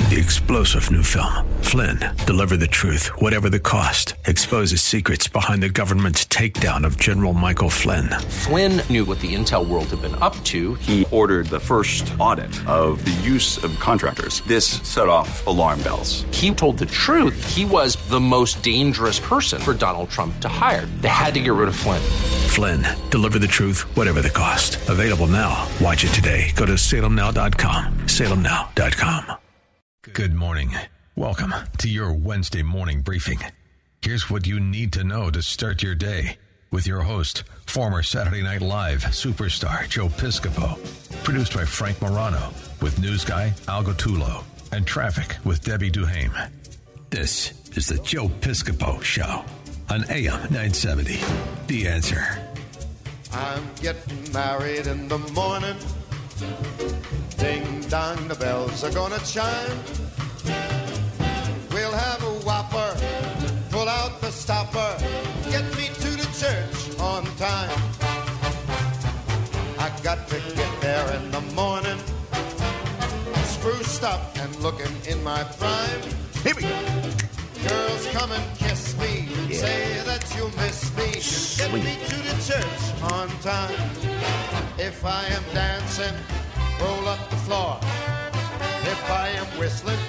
the explosive new film, Flynn, deliver the truth, whatever the cost, exposes secrets behind the government's takedown of General Michael Flynn. Flynn knew what the intel world had been up to. He ordered the first audit of the use of contractors. This set off alarm bells. He told the truth. He was the most dangerous person for Donald Trump to hire. They had to get rid of Flynn. Flynn, deliver the truth, whatever the cost. Available now. Watch it today. Go to salemnow.com. salemnow.com. Good morning. Welcome to your Wednesday morning briefing. Here's what you need to know to start your day with your host, former Saturday Night Live superstar Joe Piscopo. Produced by Frank Morano with news guy Al Gattullo and traffic with Debbie Duhame. This is the Joe Piscopo Show on AM 970. The Answer. I'm getting married in the morning. Ding dong, the bells are gonna chime. We'll have a whopper, pull out the stopper, get me to the church on time. I got to get there in the morning, spruced up and looking in my prime. Here we go. Girls, come and kiss me, say that you miss me, get me to the church on time. If I am dancing, roll up the floor. If I am whistling,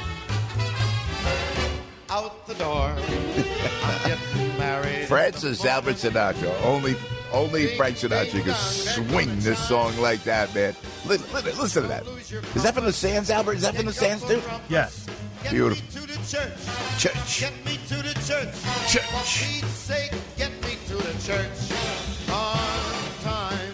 out the door. I'm getting married. Francis Albert Sinatra. Only Frank Sinatra can swing this song like that, man. Listen to that. Is that from the Sands, Albert? Is that from the Sands, dude? Yes. Beautiful. Get me to the church. Church. Get me to the church. Church. For Pete's sake, get me to the church on time.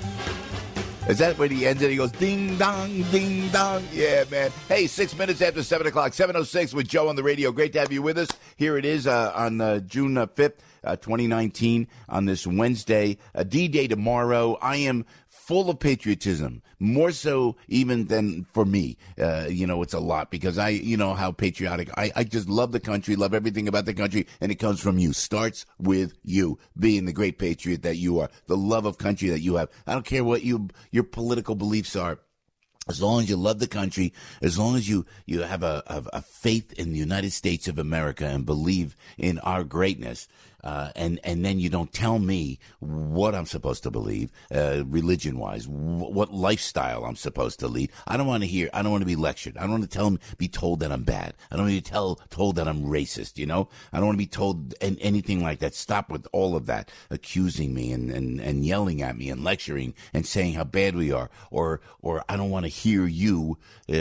Is that when he ends it? He goes, ding, dong, ding, dong. Yeah, man. Hey, 6 minutes after 7 o'clock, 7:06 with Joe on the radio. Great to have you with us. Here it is on June 5th, 2019, on this Wednesday, D-Day tomorrow. I am full of patriotism, more so even than for me. It's a lot because how patriotic. I just love the country, love everything about the country, and it comes from you. Starts with you being the great patriot that you are, the love of country that you have. I don't care what your political beliefs are. As long as you love the country, as long as you have a faith in the United States of America and believe in our greatness, and then you don't tell me what I'm supposed to believe, religion-wise, what lifestyle I'm supposed to lead. I don't want to be lectured. I don't want to be told that I'm bad. I don't want to be told that I'm racist, I don't want to be told anything like that. Stop with all of that, accusing me and yelling at me and lecturing and saying how bad we are, or I don't want to hear you,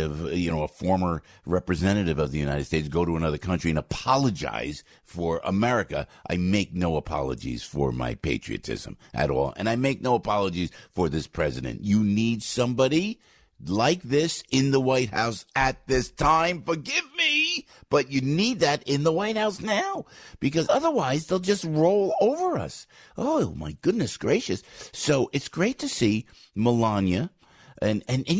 a former representative of the United States, go to another country and apologize for America. I make no apologies for my patriotism at all, and I make no apologies for this president. You need somebody like this in the White House at this time. Forgive me, but you need that in the White House now, because otherwise they'll just roll over us. Oh, my goodness gracious. So it's great to see Melania. And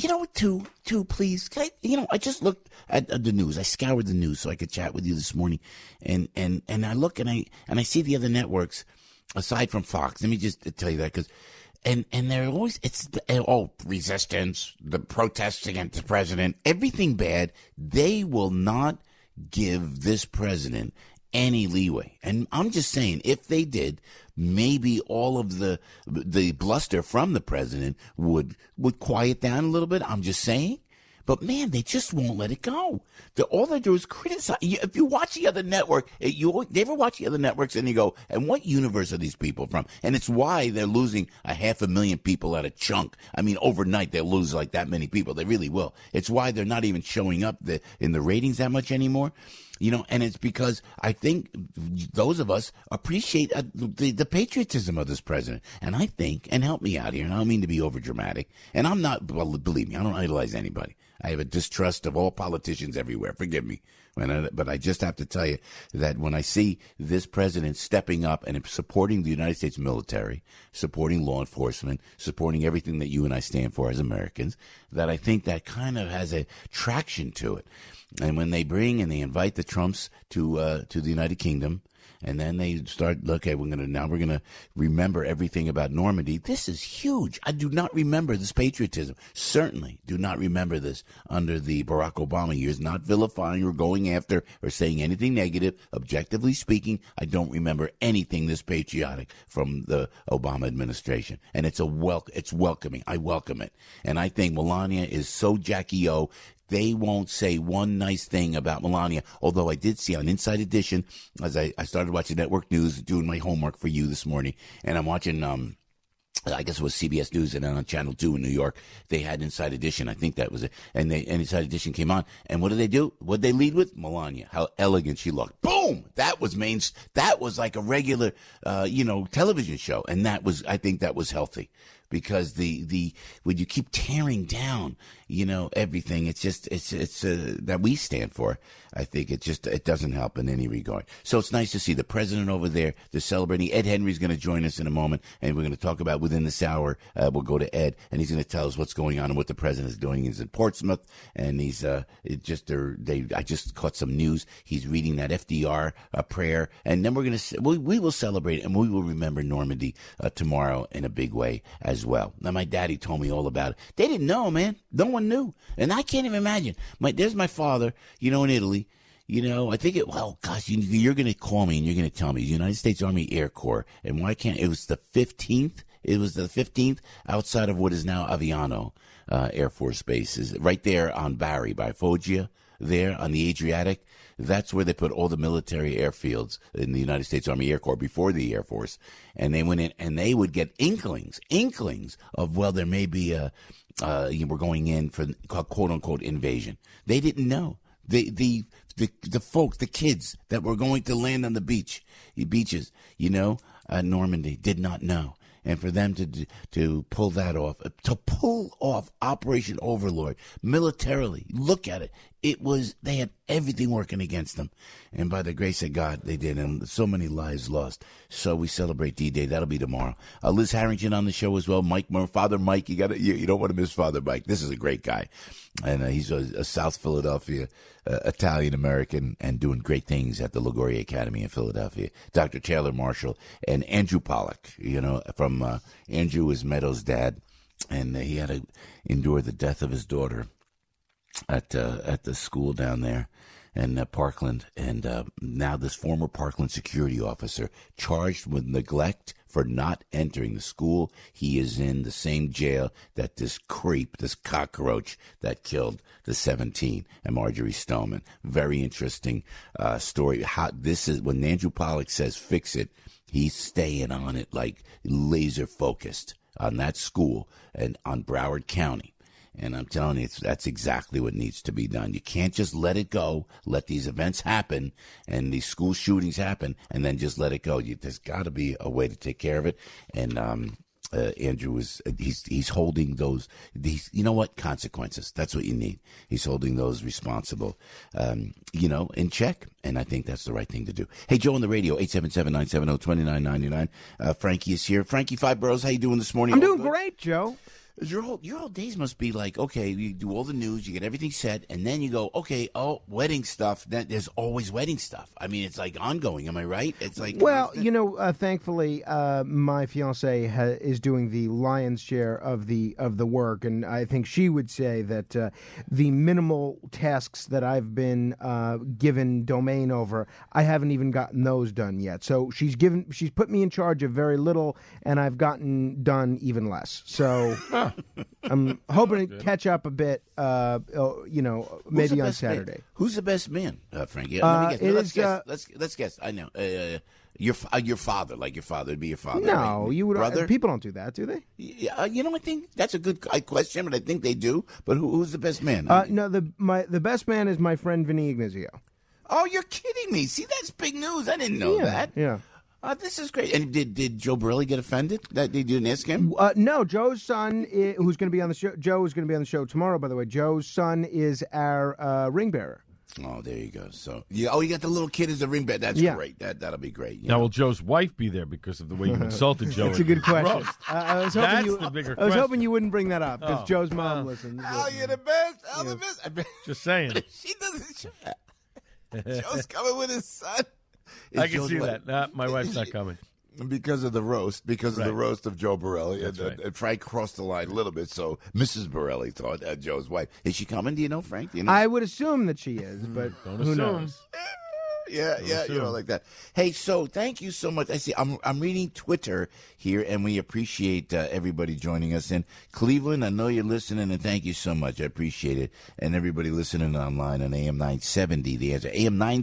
too, please. I just looked at the news. I scoured the news so I could chat with you this morning. And I look and I see the other networks aside from Fox. Let me just tell you that because they're always, resistance, the protests against the president, everything bad. They will not give this president any leeway. And I'm just saying, if they did, maybe all of the bluster from the president would quiet down a little bit. I'm just saying. But, man, they just won't let it go. All they do is criticize. If you watch the other network, you ever watch the other networks and you go, and what universe are these people from? And it's why they're losing 500,000 people at a chunk. I mean, overnight they'll lose like that many people. They really will. It's why they're not even showing up in the ratings that much anymore. And it's because I think those of us appreciate the patriotism of this president. And I think, and help me out here, and I don't mean to be overdramatic, and I'm not, believe me, I don't idolize anybody. I have a distrust of all politicians everywhere. Forgive me. But I just have to tell you that when I see this president stepping up and supporting the United States military, supporting law enforcement, supporting everything that you and I stand for as Americans, that I think that kind of has a traction to it. And when they bring and they invite the Trumps to the United Kingdom, and then they start, okay, we're gonna remember everything about Normandy. This is huge. I do not remember this patriotism. Certainly do not remember this under the Barack Obama years. Not vilifying or going after or saying anything negative. Objectively speaking, I don't remember anything this patriotic from the Obama administration. And it's welcoming. I welcome it. And I think Melania is so Jackie O. They won't say one nice thing about Melania, although I did see on Inside Edition, as I started watching network news, doing my homework for you this morning, and I'm watching, I guess it was CBS News, and then on Channel 2 in New York, they had Inside Edition. I think that was it. And Inside Edition came on, and what did they do? What did they lead with? Melania. How elegant she looked. Boom! That was like a regular, television show, and I think that was healthy. Because when you keep tearing down, everything, it's that we stand for. I think it doesn't help in any regard. So it's nice to see the president over there. They're celebrating. Ed Henry's going to join us in a moment, and we're going to talk about within this hour. We'll go to Ed, and he's going to tell us what's going on and what the president is doing. He's in Portsmouth, and I just caught some news. He's reading that FDR prayer, and then we will celebrate, and we will remember Normandy tomorrow in a big way as well. Now, my daddy told me all about it. They didn't know, man. No one knew. And I can't even imagine. There's my father, in Italy. I think you're going to call me and you're going to tell me, United States Army Air Corps. And why can't, it was the 15th. It was the 15th outside of what is now Aviano Air Force Base. Is right there on Bari by Foggia, there on the Adriatic. That's where they put all the military airfields in the United States Army Air Corps before the Air Force. And they went in and they would get inklings of, there may be we're going in for quote unquote invasion. They didn't know. The folks, the kids that were going to land on the beaches, Normandy did not know. And for them to pull that off, to pull off Operation Overlord militarily, look at it. They had everything working against them. And by the grace of God, they did. And so many lives lost. So we celebrate D-Day. That'll be tomorrow. Liz Harrington on the show as well. Father Mike, you don't want to miss Father Mike. This is a great guy. And he's a South Philadelphia Italian-American and doing great things at the LaGuardia Academy in Philadelphia. Dr. Taylor Marshall and Andrew Pollack, from Andrew is Meadows' dad. And he had to endure the death of his daughter at the school down there in Parkland, and now this former Parkland security officer charged with neglect for not entering the school. He is in the same jail that this cockroach that killed the 17 and Marjorie Stoneman. Very interesting story. How this is when Andrew Pollack says fix it, he's staying on it like laser focused on that school and on Broward County. And I'm telling you, that's exactly what needs to be done. You can't just let it go, let these events happen and these school shootings happen, and then just let it go. There's got to be a way to take care of it. And Andrew he's holding those, consequences. That's what you need. He's holding those responsible, in check. And I think that's the right thing to do. Hey, Joe on the radio, 877-970-2999. Frankie is here. Frankie Five Boroughs, how you doing this morning? I'm doing great, Joe. Your whole days must be like, okay, you do all the news, you get everything set, and then you go, okay, wedding stuff. There's always wedding stuff. I mean, it's like ongoing. Am I right? It's like, well, thankfully, my fiance is doing the lion's share of the work, and I think she would say that the minimal tasks that I've been given domain over, I haven't even gotten those done yet. So she's put me in charge of very little, and I've gotten done even less. So. I'm hoping to catch up a bit, maybe on Saturday. Man? Who's the best man, Frankie? Let's guess. I know. Your father, like your father, would be your father. No, right? You would. Brother? People don't do that, do they? Yeah, I think that's a good question, but I think they do. But who's the best man? No, the best man is my friend Vinny Ignazio. Oh, you're kidding me! See, that's big news. I didn't know that. Yeah. This is great. And did Joe Borelli get offended that they didn't ask him? No, Joe's son, who's going to be on the show. Joe is going to be on the show tomorrow. By the way, Joe's son is our ring bearer. Oh, there you go. So, you got the little kid as a ring bet. That's great. That'll be great. Now, will Joe's wife be there because of the way you insulted Joe? That's a good question. I was hoping you wouldn't bring that up because Joe's mom listens. Oh, you're the best. I'm the best. Just saying. She doesn't show that. Joe's coming with his son. I can see that. Nah, my wife's not coming. Because of the roast, of Joe Borelli. And Frank crossed the line a little bit, so Mrs. Borelli thought Joe's wife. Is she coming? Do you know, Frank? Do you know? I would assume that she is, but who knows? Yeah, like that. Hey, so thank you so much. I see. I'm reading Twitter here, and we appreciate everybody joining us in Cleveland. I know you're listening, and thank you so much. I appreciate it, and everybody listening online on AM 970 The Answer,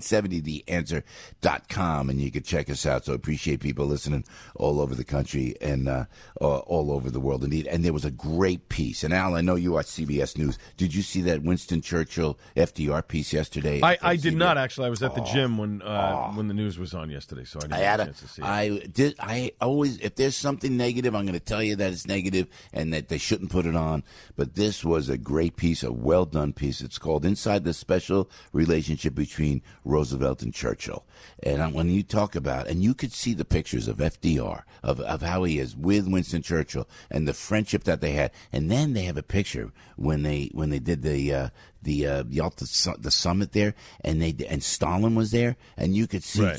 AM970TheAnswer.com, and you can check us out. So I appreciate people listening all over the country and all over the world. Indeed, and there was a great piece. And Al, I know you watch CBS News. Did you see that Winston Churchill FDR piece yesterday? I did not actually. I was at the gym when the news was on yesterday, so I didn't have a chance to see it. I always, if there's something negative, I'm going to tell you that it's negative and that they shouldn't put it on. But this was a great piece, a well done piece. It's called "Inside the Special Relationship Between Roosevelt and Churchill." And when you talk about, and you could see the pictures of FDR of how he is with Winston Churchill and the friendship that they had, and then they have a picture when they did the Yalta, the summit there, and Stalin was there, and you could see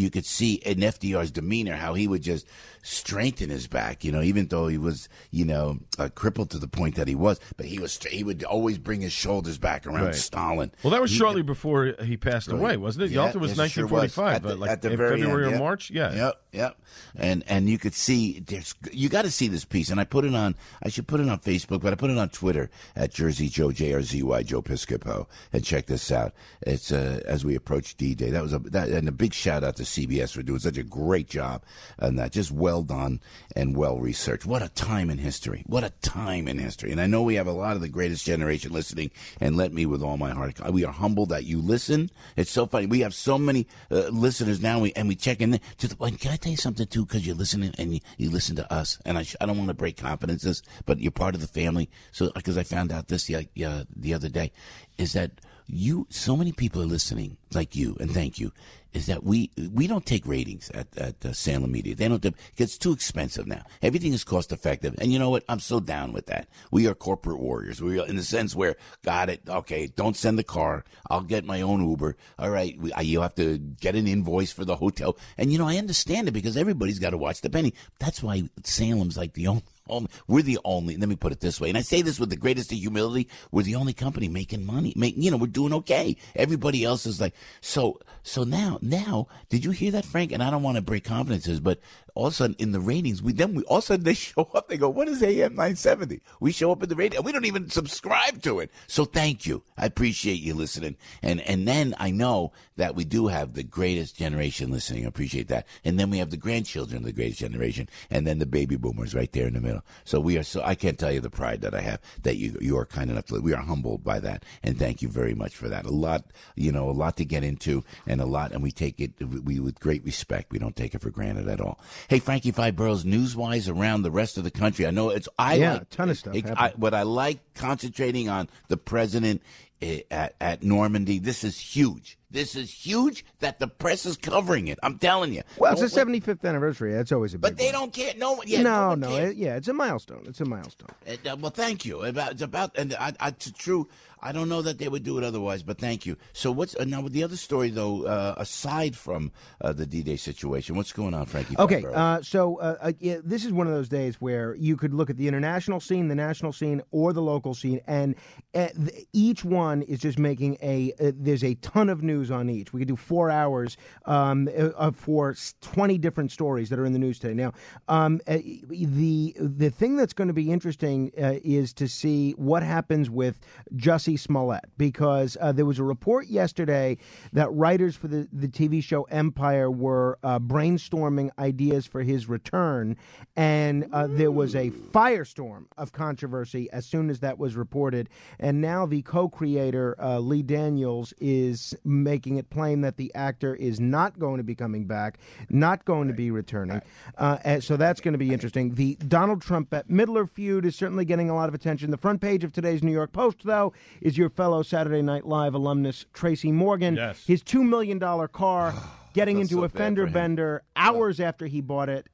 in FDR's demeanor how he would just strengthen his back, even though he was, crippled to the point that he was, but he would always bring his shoulders back around Stalin. Well, that was shortly before he passed away, wasn't it? Yalta was 1945, at the very February end, or March. Yeah. Yep. And you could see you got to see this piece, and I should put it on Facebook, but I put it on Twitter at Jersey Joe, JRZY Joe Piscopo, and check this out. It's as we approach D-Day. And a big shout out to CBS for doing such a great job on that. Just well done and well researched. What a time in history. And I know we have a lot of the greatest generation listening, and let me with all my heart. We are humbled that you listen. It's so funny. We have so many listeners now, we check in to the point. Can I tell you something too? Because you're listening and you listen to us, and I don't want to break confidences, but you're part of the family. So because I found out this the other day, is that so many people are listening like you, and thank you, is that we don't take ratings at Salem Media. They don't, it's too expensive now. Everything is cost effective. And you know what? I'm so down with that. We are corporate warriors. We are in the sense where, got it, okay, don't send the car. I'll get my own Uber. All right, you have to get an invoice for the hotel. And, I understand it because everybody's got to watch the penny. That's why Salem's like the only. We're the only, let me put it this way, and I say this with the greatest of humility, we're the only company making money. We're doing okay. Everybody else is like, so now, did you hear that, Frank? And I don't want to break confidences, but all of a sudden in the ratings, all of a sudden they show up, they go, what is AM 970? We show up in the rating, and we don't even subscribe to it. So thank you. I appreciate you listening. And then I know that we do have the greatest generation listening. I appreciate that. And then we have the grandchildren of the greatest generation, and then the baby boomers right there in the middle. So I can't tell you the pride that I have that you are kind enough to, we are humbled by that. And thank you very much for that. A lot to get into and we take it with great respect. We don't take it for granted at all. Hey, Frankie Five Boroughs, news-wise around the rest of the country. I know a ton of stuff. What I like concentrating on the president at Normandy. This is huge. This is huge that the press is covering it. I'm telling you. Well, it's the 75th anniversary. That's always a big But they don't care. No, it's a milestone. It's a milestone. Well, thank you. It's true. I don't know that they would do it otherwise, but thank you. So what's now with the other story, though, aside from the D-Day situation, what's going on, Frankie? Okay, this is one of those days where you could look at the international scene, the national scene, or the local scene, and each one is just making there's a ton of news on each. We could do 4 hours for 20 different stories that are in the news today. Now, the thing that's going to be interesting is to see what happens with Jussie Smollett, because there was a report yesterday that writers for the TV show Empire were brainstorming ideas for his return, and there was a firestorm of controversy as soon as that was reported. And now the co-creator, Lee Daniels, is making it plain that the actor is not going to be coming back, not going to be returning. So that's going to be interesting. The Donald Trump-Bette Midler feud is certainly getting a lot of attention. The front page of today's New York Post, though, is your fellow Saturday Night Live alumnus Tracy Morgan. Yes. His $2 million car getting into a fender bender hours after he bought it,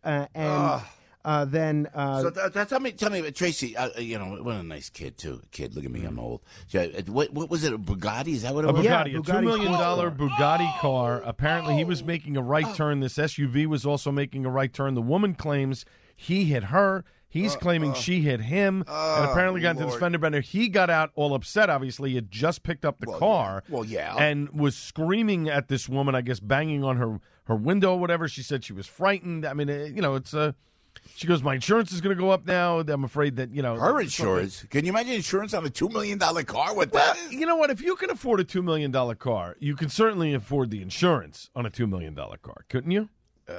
then tell me, Tracy. What a nice kid too. Look at me, I'm old. What was it? A Bugatti? Is that what it was? Bugatti, a $2 million Bugatti car. Apparently, he was making a right turn. This SUV was also making a right turn. The woman claims he hit her. He's claiming she hit him, and apparently got into this fender bender. He got out all upset. Obviously, he had just picked up the car. And was screaming at this woman. I guess banging on her window or whatever. She said she was frightened. I mean, it's a. She goes, my insurance is going to go up now. I'm afraid that, Her insurance? Can you imagine insurance on a $2 million car? What that is? You know what? If you can afford a $2 million car, you can certainly afford the insurance on a $2 million car, couldn't you?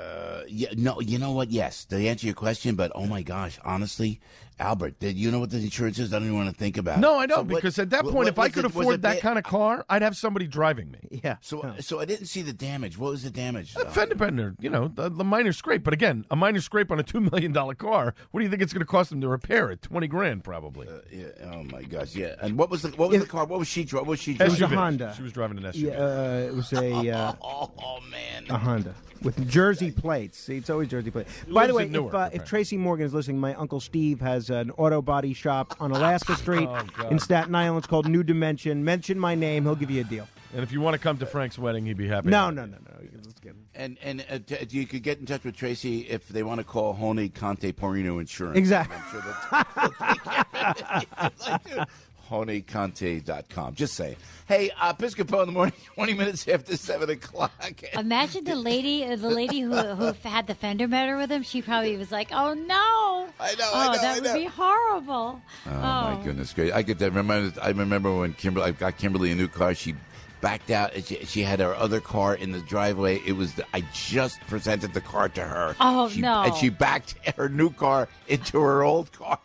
No, you know what? Yes, to answer your question, but oh my gosh, honestly, Albert, you know what the insurance is? I don't even want to think about it. No, I don't, because at that point, if I could afford that kind of car, I'd have somebody driving me. Yeah. So I didn't see the damage. What was the damage? A fender bender, the minor scrape. But again, a minor scrape on a $2 million car, what do you think it's going to cost them to repair it? $20,000 probably. Oh my gosh, yeah. And what was the car? What was she driving? It was a Honda. She was driving an SUV. Yeah, it was a man, a Honda with Jersey plates. See, it's always Jersey plates. By the way, if Tracy Morgan is listening, my Uncle Steve has an auto body shop on Alaska Street in Staten Island. It's called New Dimension. Mention my name. He'll give you a deal. And if you want to come to Frank's wedding, he'd be happy. No. Let's get him. And you could get in touch with Tracy if they want to call Hone Conte Porino Insurance. Exactly. I'm sure they'll take care of it. HoneConte.com. Just saying. Hey, Piscopo in the morning, 20 minutes after 7 o'clock. Imagine the lady who had the fender bender with him. She probably was like, "Oh no!" I know. That would be horrible. Oh my goodness, great! I remember when I got Kimberly a new car. She backed out. And she had her other car in the driveway. I just presented the car to her. Oh no! And she backed her new car into her old car.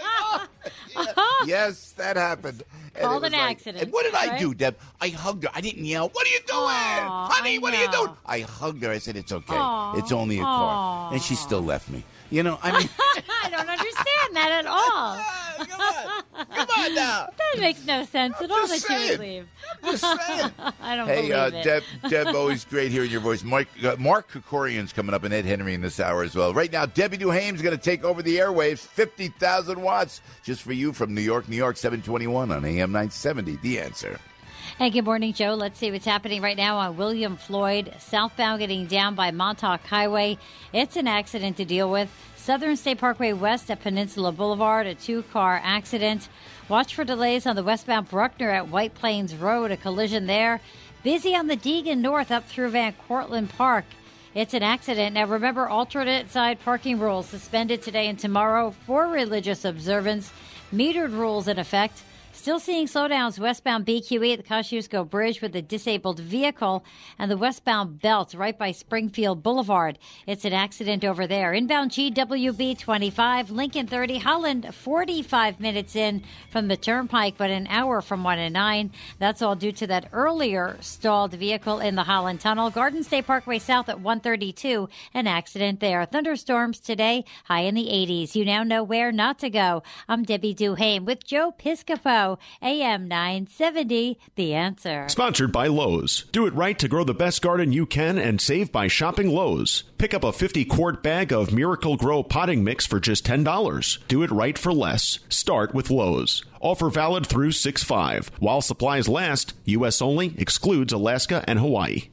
Yes, that happened. Called an accident. And what did I do, Deb? I hugged her. I didn't yell, "What are you doing? Honey, what are you doing?" I hugged her. I said, "It's okay. It's only a car." And she still left me. I mean... I don't understand that at all. Come on now. That makes no sense at all that you would leave. I'm just saying. I don't believe it. Deb, always great hearing your voice. Mark Krikorian's coming up, and Ed Henry in this hour as well. Right now, Debbie Duhame's going to take over the airwaves, 50,000 watts, just for you from New York, 721 on AM 970. The Answer. Hey, good morning, Joe. Let's see what's happening right now on William Floyd, southbound getting down by Montauk Highway. It's an accident to deal with. Southern State Parkway west at Peninsula Boulevard, a two-car accident. Watch for delays on the westbound Bruckner at White Plains Road, a collision there. Busy on the Deegan North up through Van Cortlandt Park. It's an accident. Now, remember, alternate side parking rules suspended today and tomorrow for religious observance. Metered rules in effect. Still seeing slowdowns westbound BQE at the Kosciuszko Bridge with a disabled vehicle and the westbound belt right by Springfield Boulevard. It's an accident over there. Inbound GWB 25, Lincoln 30, Holland 45 minutes in from the Turnpike, but an hour from 1 and 9. That's all due to that earlier stalled vehicle in the Holland Tunnel. Garden State Parkway South at 132, an accident there. Thunderstorms today, high in the 80s. You now know where not to go. I'm Debbie Duhame with Joe Piscopo. AM 970, The Answer. Sponsored by Lowe's. Do it right to grow the best garden you can and save by shopping Lowe's. Pick up a 50-quart bag of Miracle Grow potting mix for just $10. Do it right for less. Start with Lowe's. Offer valid through 6/5. While supplies last, U.S. only, excludes Alaska and Hawaii.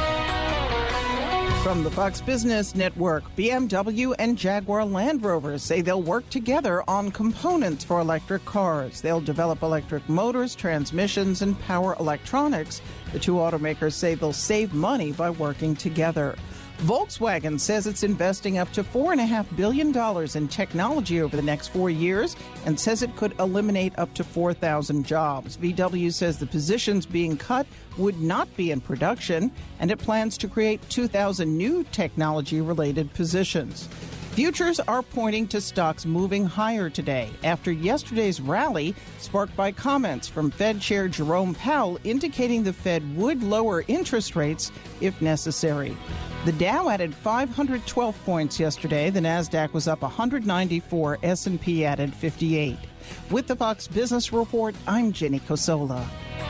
From the Fox Business Network, BMW and Jaguar Land Rover say they'll work together on components for electric cars. They'll develop electric motors, transmissions, and power electronics. The two automakers say they'll save money by working together. Volkswagen says it's investing up to $4.5 billion in technology over the next 4 years and says it could eliminate up to 4,000 jobs. VW says the positions being cut would not be in production, and it plans to create 2,000 new technology-related positions. Futures are pointing to stocks moving higher today after yesterday's rally sparked by comments from Fed Chair Jerome Powell indicating the Fed would lower interest rates if necessary. The Dow added 512 points yesterday. The Nasdaq was up 194. S&P added 58. With the Fox Business Report, I'm Jenny Cosola.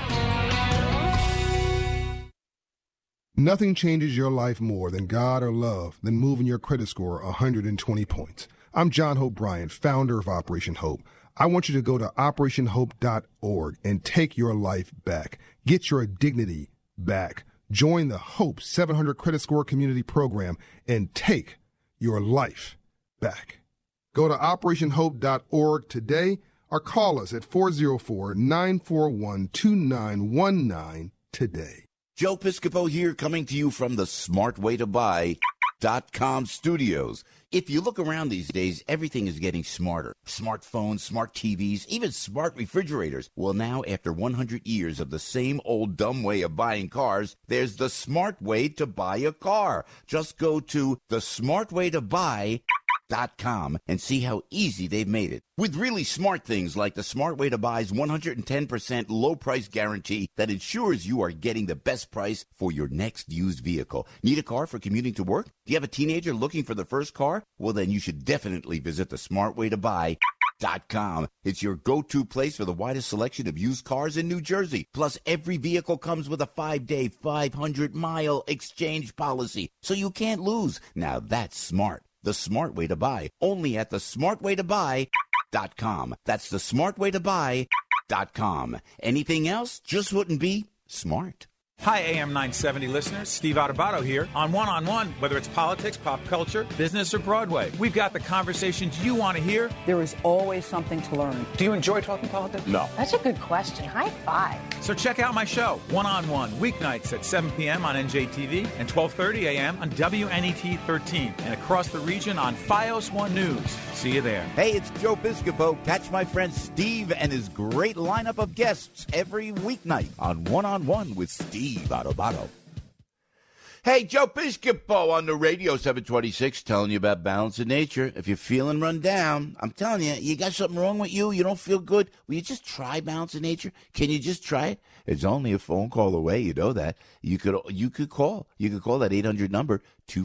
Nothing changes your life more than God or love than moving your credit score 120 points. I'm John Hope Bryant, founder of Operation Hope. I want you to go to operationhope.org and take your life back. Get your dignity back. Join the Hope 700 Credit Score Community Program and take your life back. Go to operationhope.org today or call us at 404-941-2919 today. Joe Piscopo here, coming to you from the smartwaytobuy.com studios. If you look around these days, everything is getting smarter. Smartphones, smart TVs, even smart refrigerators. Well, now, after 100 years of the same old dumb way of buying cars, there's the smart way to buy a car. Just go to thesmartwaytobuy.com and see how easy they've made it. With really smart things like the Smart Way to Buy's 110% low price guarantee that ensures you are getting the best price for your next used vehicle. Need a car for commuting to work? Do you have a teenager looking for the first car? Well, then you should definitely visit the smartwaytobuy.com. It's your go-to place for the widest selection of used cars in New Jersey. Plus, every vehicle comes with a 5-day, 500-mile exchange policy, so you can't lose. Now that's smart. The Smart Way to Buy, only at the smartwaytobuy.com. That's the smartwaytobuy.com. Anything else just wouldn't be smart. Hi, AM 970 listeners. Steve Adubato here on One-on-One. Whether it's politics, pop culture, business, or Broadway, we've got the conversations you want to hear. There is always something to learn. Do you enjoy talking politics? No. That's a good question. High five. So check out my show, One-on-One, weeknights at 7 p.m. on NJTV and 12:30 a.m. on WNET 13 and across the region on FiOS 1 News. See you there. Hey, it's Joe Piscopo. Catch my friend Steve and his great lineup of guests every weeknight on One-on-One with Steve Adubato. Hey, Joe Piscopo on the radio, 726, telling you about balance in nature. If you're feeling run down, I'm telling you, you got something wrong with you, you don't feel good, will you just try balance in nature? Can you just try it? It's only a phone call away, you know that. You could call that 800 number,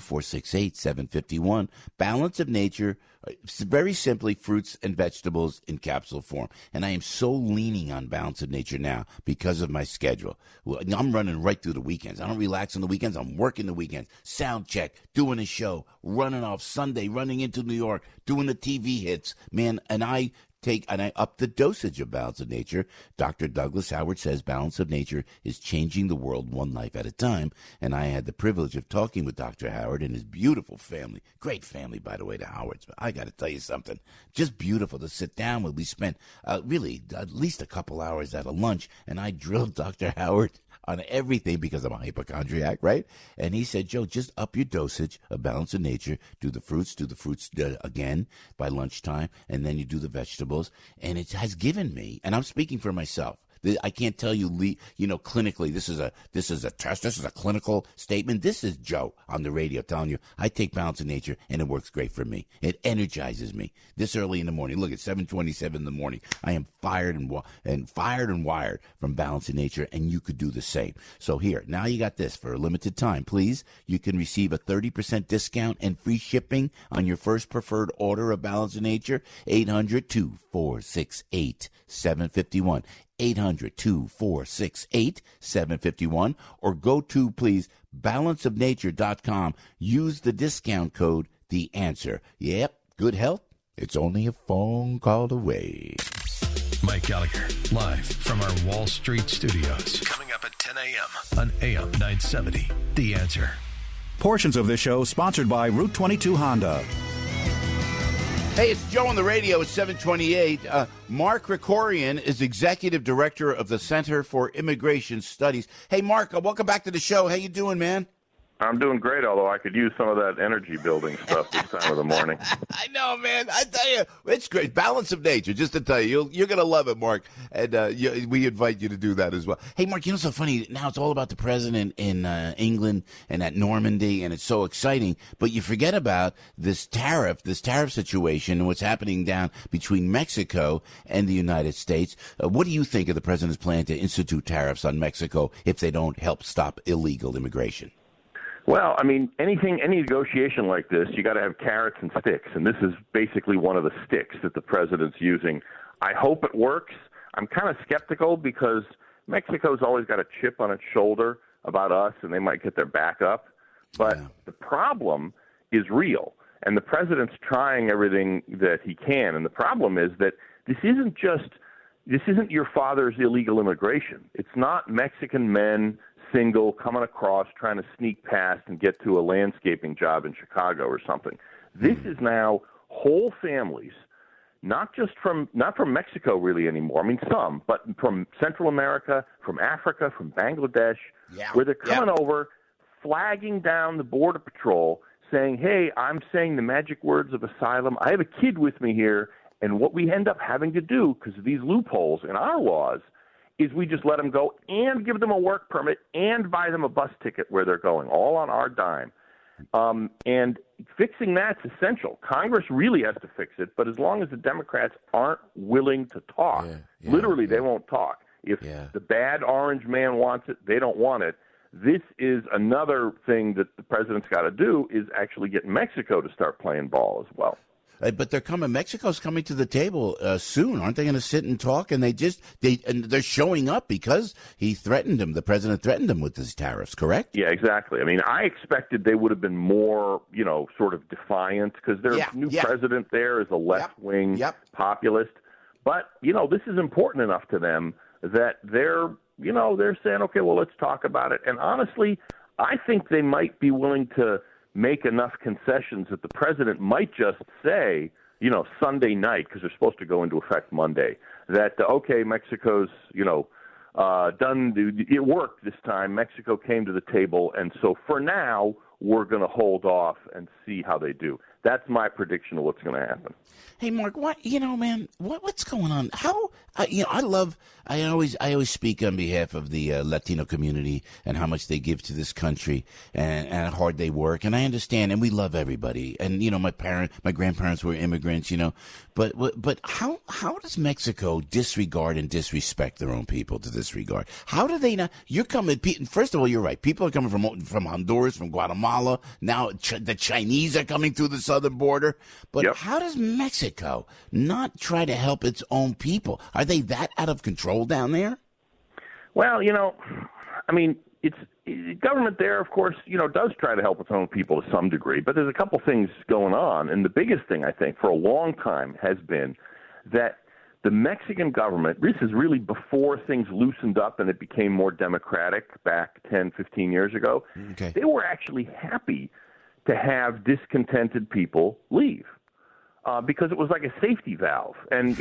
2468-751. Balance of Nature, very simply fruits and vegetables in capsule form. And I am so leaning on Balance of Nature now because of my schedule. Well, I'm running right through the weekends. I don't relax on the weekends. I'm working the weekends. Sound check, doing a show, running off Sunday, running into New York, doing the TV hits. Man, and I up the dosage of Balance of Nature. Dr. Douglas Howard says Balance of Nature is changing the world one life at a time. And I had the privilege of talking with Dr. Howard and his beautiful family. Great family, by the way, the Howards. But I got to tell you something. Just beautiful to sit down with. We spent really at least a couple hours at a lunch, and I drilled Dr. Howard on everything because I'm a hypochondriac, right? And he said, Joe, just up your dosage of Balance of Nature. Do the fruits again by lunchtime, and then you do the vegetables. And it has given me, and I'm speaking for myself, I can't tell you, clinically, this is a test, this is a clinical statement. This is Joe on the radio telling you, I take Balance of Nature, and it works great for me. It energizes me. This early in the morning, look, it's 7:27 in the morning. I am fired and wired from Balance of Nature, and you could do the same. So here, now you got this for a limited time. Please, you can receive a 30% discount and free shipping on your first preferred order of Balance of Nature. 800-246-8751. 800-246-8751, or go to, please, balanceofnature.com. Use the discount code, The Answer. Yep, good health, it's only a phone call away. Mike Gallagher, live from our Wall Street studios. Coming up at 10 a.m. on AM 970, The Answer. Portions of this show sponsored by Route 22 Honda. Hey, it's Joe on the radio at 728. Mark Krikorian is Executive Director of the Center for Immigration Studies. Hey, Mark, welcome back to the show. How you doing, man? I'm doing great, although I could use some of that energy building stuff this time of the morning. I know, man. I tell you, it's great. Balance of nature, just to tell you. You're going to love it, Mark. And we invite you to do that as well. Hey, Mark, you know, so funny. Now it's all about the president in England and at Normandy, and it's so exciting. But you forget about this tariff situation and what's happening down between Mexico and the United States. What do you think of the president's plan to institute tariffs on Mexico if they don't help stop illegal immigration? Well, I mean, any negotiation like this, you got to have carrots and sticks, and this is basically one of the sticks that the president's using. I hope it works. I'm kind of skeptical because Mexico's always got a chip on its shoulder about us, and they might get their back up. But the problem is real, and the president's trying everything that he can. And the problem is that this isn't your father's illegal immigration. It's not Mexican men single coming across trying to sneak past and get to a landscaping job in Chicago or something. This is now whole families, not from Mexico really anymore. I mean, some, but from Central America, from Africa, from Bangladesh, where they're coming over, flagging down the Border Patrol, saying, hey, I'm saying the magic words of asylum. I have a kid with me here. And what we end up having to do, because of these loopholes in our laws, is we just let them go and give them a work permit and buy them a bus ticket where they're going, all on our dime. And fixing that's essential. Congress really has to fix it, but as long as the Democrats aren't willing to talk, they won't talk. If the bad orange man wants it, they don't want it. This is another thing that the president's got to do, is actually get Mexico to start playing ball as well. But they're coming. Mexico's coming to the table soon, aren't they? Going to sit and talk, and they're showing up because he threatened them. The president threatened them with these tariffs. Correct? Yeah, exactly. I mean, I expected they would have been more, sort of defiant because their new president there is a left-wing populist. But this is important enough to them that they're saying, okay, well, let's talk about it. And honestly, I think they might be willing to make enough concessions that the president might just say, Sunday night, because they're supposed to go into effect Monday, that, okay, Mexico's, done. It worked this time. Mexico came to the table, and so for now, we're going to hold off and see how they do. That's my prediction of what's going to happen. Hey, Mark, what's going on? How, I always speak on behalf of the Latino community and how much they give to this country and how hard they work. And I understand, and we love everybody. And, my grandparents were immigrants, but how does Mexico disregard and disrespect their own people to this regard? How do they not? You're coming, first of all, you're right. People are coming from Honduras, from Guatemala. Now the Chinese are coming through the southern border. But how does Mexico not try to help its own people? Are they that out of control down there? Well, it's government there, of course, does try to help its own people to some degree. But there's a couple things going on. And the biggest thing, I think, for a long time has been that the Mexican government, this is really before things loosened up and it became more democratic back 10, 15 years ago. Okay. They were actually happy to have discontented people leave. Because it was like a safety valve, and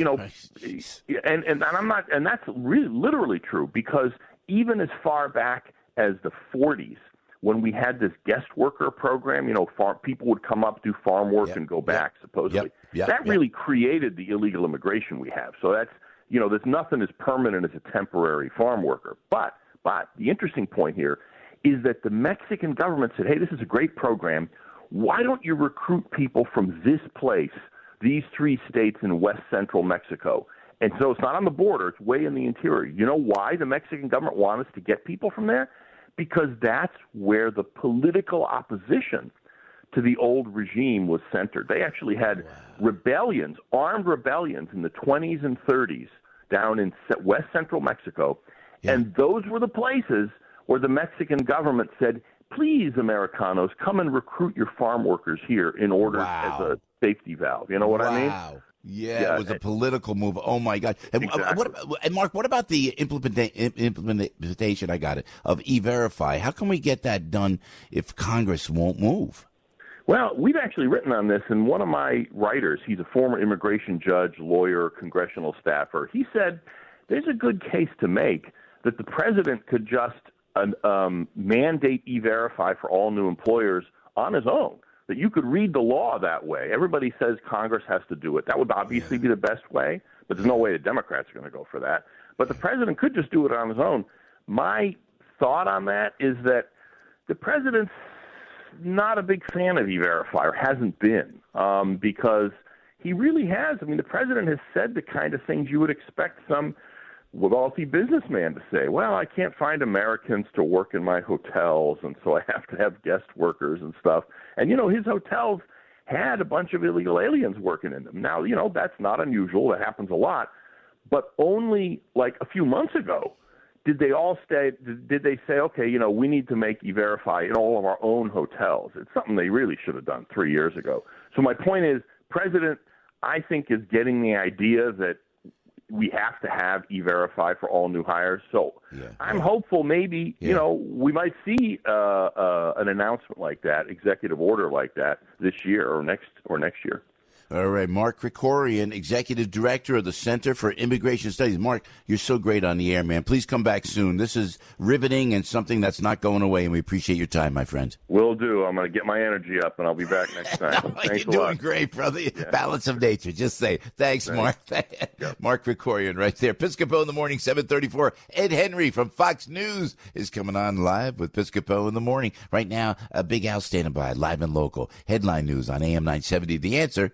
and I'm not, and that's really literally true. Because even as far back as the 40s, when we had this guest worker program, people would come up, do farm work, and go back. Supposedly, that really created the illegal immigration we have. So that's there's nothing as permanent as a temporary farm worker. But the interesting point here is that the Mexican government said, "Hey, this is a great program. Why don't you recruit people from this place?" These 3 states in west central Mexico. And so it's not on the border, it's way in the interior. You know why the Mexican government wants us to get people from there? Because that's where the political opposition to the old regime was centered. They actually had rebellions, armed rebellions in the 20s and 30s down in west central Mexico. And those were the places where the Mexican government said, please, Americanos, come and recruit your farm workers here in order as a safety valve. You know what I mean? Yeah, it was a political move. Oh, my God. And, and Mark, what about the implementation, of E-Verify? How can we get that done if Congress won't move? Well, we've actually written on this, and one of my writers, he's a former immigration judge, lawyer, congressional staffer, he said there's a good case to make that the president could just mandate E-Verify for all new employers on his own, that you could read the law that way. Everybody says Congress has to do it. That would obviously be the best way, but there's no way the Democrats are going to go for that. But the president could just do it on his own. My thought on that is that the president's not a big fan of E-Verify, or hasn't been, because he really has. I mean, the president has said the kind of things you would expect some wealthy businessman to say. Well, I can't find Americans to work in my hotels, and so I have to have guest workers and stuff. And, his hotels had a bunch of illegal aliens working in them. Now, that's not unusual. That happens a lot. But only like a few months ago did they say, okay, we need to make E-Verify in all of our own hotels. It's something they really should have done 3 years ago. So my point is, President, I think, is getting the idea that we have to have E-Verify for all new hires. So I'm hopeful maybe, we might see an announcement like that, executive order like that this year or next year. All right, Mark Krikorian, Executive Director of the Center for Immigration Studies. Mark, you're so great on the air, man. Please come back soon. This is riveting and something that's not going away, and we appreciate your time, my friend. Will do. I'm going to get my energy up, and I'll be back next time. Thanks You're doing great, brother. Yeah. Balance of nature. Just say. Thanks. Mark. Mark Krikorian right there. Piscopo in the Morning, 7:34. Ed Henry from Fox News is coming on live with Piscopo in the Morning. Right now, Big Al standing by, live and local. Headline news on AM 970, The Answer.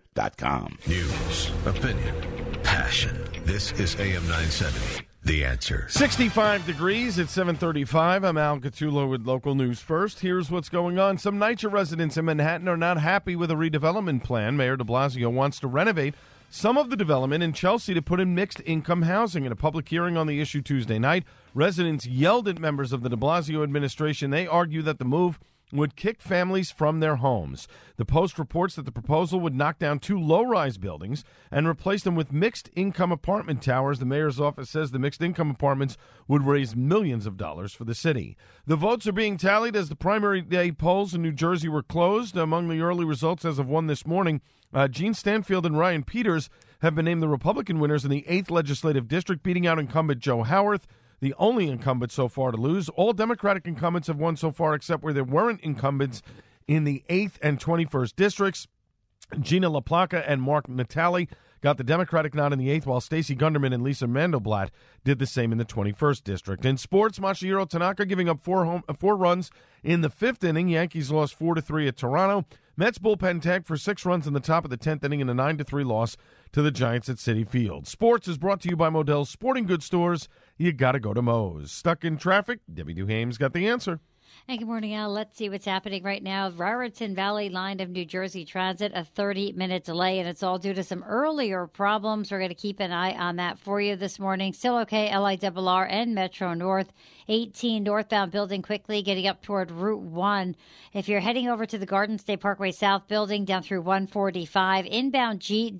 News, opinion, passion. This is AM 970, The Answer. 65 degrees at 7:35. I'm Al Gattulo with local news first. Here's what's going on. Some NYCHA residents in Manhattan are not happy with a redevelopment plan. Mayor de Blasio wants to renovate some of the development in Chelsea to put in mixed-income housing. In a public hearing on the issue Tuesday night, residents yelled at members of the de Blasio administration. They argue that the move would kick families from their homes. The Post reports that the proposal would knock down 2 low-rise buildings and replace them with mixed-income apartment towers. The mayor's office says the mixed-income apartments would raise millions of dollars for the city. The votes are being tallied as the primary day polls in New Jersey were closed. Among the early results as of 1 this morning, Gene Stanfield and Ryan Peters have been named the Republican winners in the 8th Legislative District, beating out incumbent Joe Howarth, the only incumbent so far to lose. All Democratic incumbents have won so far, except where there weren't incumbents in the 8th and 21st districts. Gina LaPlaca and Mark Natale got the Democratic nod in the 8th, while Stacey Gunderman and Lisa Mandelblatt did the same in the 21st district. In sports, Masahiro Tanaka giving up 4 runs in the 5th inning. Yankees lost 4-3 at Toronto. Mets bullpen tagged for 6 runs in the top of the 10th inning in a 9-3 loss to the Giants at Citi Field. Sports is brought to you by Modell's Sporting Goods Stores. You got to go to Moe's. Stuck in traffic? Debbie Duhame's got the answer. And good morning, Al. Let's see what's happening right now. Raritan Valley line of New Jersey Transit, a 30-minute delay, and it's all due to some earlier problems. We're going to keep an eye on that for you this morning. Still okay, LIRR and Metro North. 18 northbound building quickly, getting up toward Route 1. If you're heading over to the Garden State Parkway South building, down through 145. Inbound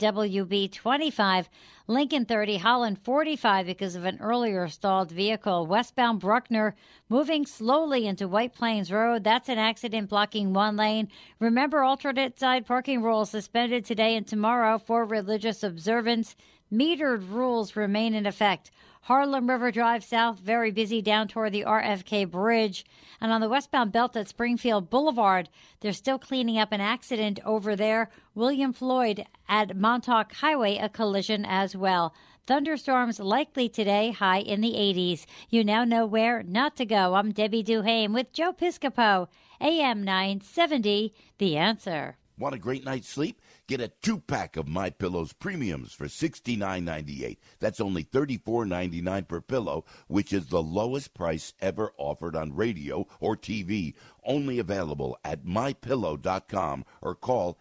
GWB 25. Lincoln 30, Holland 45 because of an earlier stalled vehicle. Westbound Bruckner moving slowly into White Plains Road. That's an accident blocking 1 lane. Remember, alternate side parking rules suspended today and tomorrow for religious observance. Metered rules remain in effect. Harlem River Drive South, very busy down toward the RFK Bridge. And on the westbound belt at Springfield Boulevard, they're still cleaning up an accident over there. William Floyd at Montauk Highway, a collision as well. Thunderstorms likely today, high in the 80s. You now know where not to go. I'm Debbie Duhame with Joe Piscopo, AM 970, The Answer. Want a great night's sleep? Get a 2-pack of MyPillow's premiums for $69.98. That's only $34.99 per pillow, which is the lowest price ever offered on radio or TV. Only available at MyPillow.com or call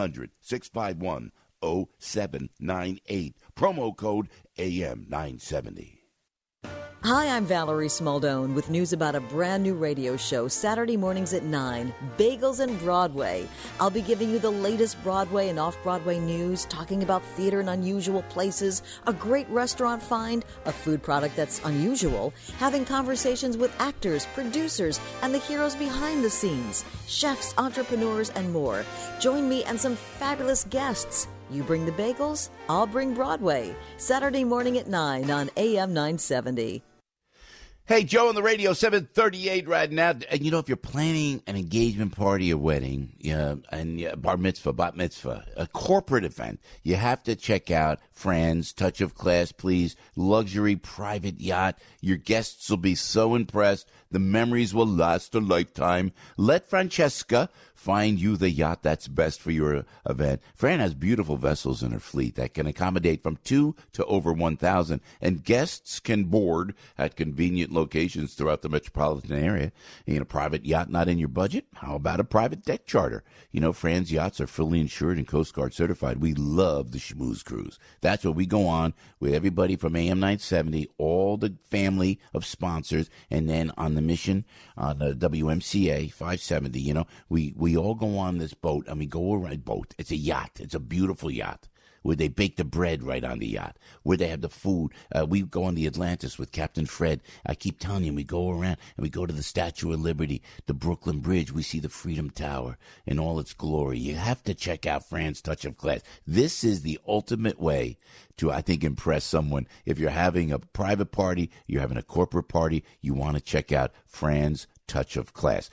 800-651-0798. Promo code AM970. Hi, I'm Valerie Smaldone with news about a brand new radio show Saturday mornings at 9, Bagels and Broadway. I'll be giving you the latest Broadway and off-Broadway news, talking about theater in unusual places, a great restaurant find, a food product that's unusual, having conversations with actors, producers, and the heroes behind the scenes, chefs, entrepreneurs, and more. Join me and some fabulous guests. You bring the bagels, I'll bring Broadway. Saturday morning at 9 on AM 970. Hey, Joe on the radio, 738 right now. And, you know, if you're planning an engagement party or wedding, and bar mitzvah, bat mitzvah, a corporate event, you have to check out Fran's Touch of Class, please. Luxury private yacht. Your guests will be so impressed. The memories will last a lifetime. Let Francesca find you the yacht that's best for your event. Fran has beautiful vessels in her fleet that can accommodate from 2 to over 1,000, and guests can board at convenient locations throughout the metropolitan area. A private yacht not in your budget? How about a private deck charter? You know, Fran's yachts are fully insured and Coast Guard certified. We love the Schmooze Cruise. That's what we go on with everybody from AM 970, all the family of sponsors, and then on the mission on the WMCA 570, you know, we all go on this boat, and we go around boat. It's a yacht. It's a beautiful yacht where they bake the bread right on the yacht, where they have the food. We go on the Atlantis with Captain Fred. I keep telling you, we go around and we go to the Statue of Liberty, the Brooklyn Bridge. We see the Freedom Tower in all its glory. You have to check out Fran's Touch of Class. This is the ultimate way to, I think, impress someone. If you're having a private party, you're having a corporate party, you want to check out Fran's Touch of Class.